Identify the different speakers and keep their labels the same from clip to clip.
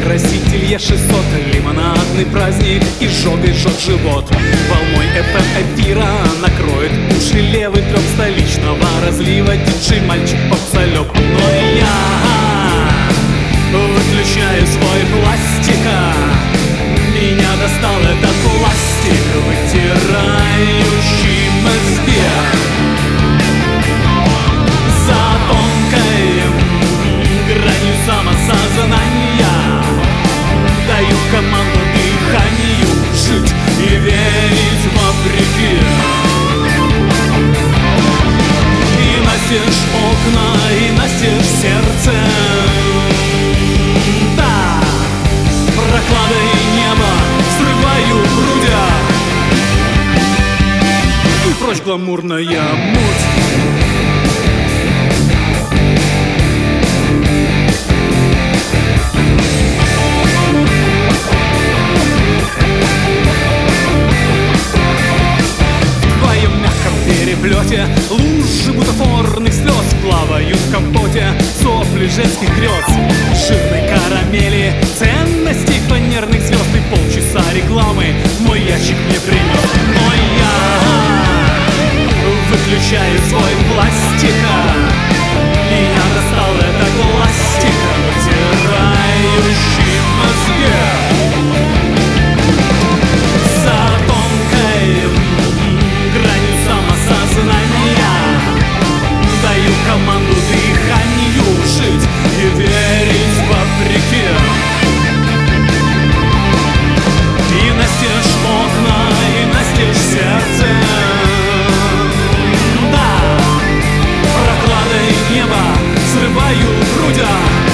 Speaker 1: краситель Е600, лимонадный праздник и жжет живот. Волной FM эфира накроет уши левый трёп столичного разлива. Диджей мальчик попсалёк. Но я выключаю свой пластика. Меня достал этот пластик, вытирающий мозги. За тонкой гранью самосознания даю команду дыханию жить и верить вопреки. И настежь окна, и настежь сердце. Да, прокладывай небо, взрываю грудя. И прочь гламурная муть. Лужи бутафорных слез плавают в компоте, сопли женских грез, жирной карамели, ценностей фанерных звезд и полчаса рекламы мой ящик мне принес. Но я выключаю свой пластика. Меня достал этот пластик, вытирающий мозги. За тонкой гранью самосознания даю команду дыханию жить и верить вопреки. И настежь окна, и настежь сердце. Да, прокладывай небо, взрываю грудя.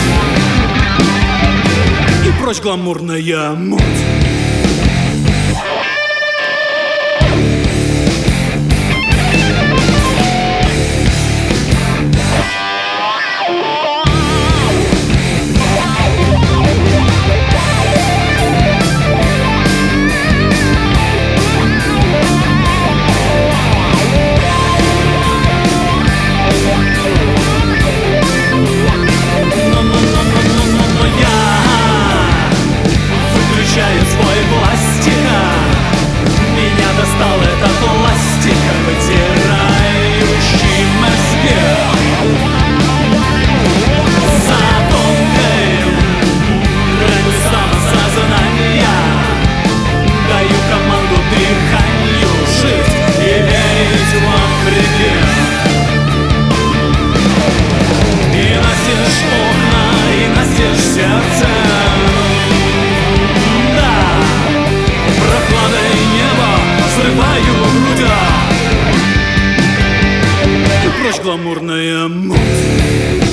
Speaker 1: И прочь гламурная муть. Гламурная муть.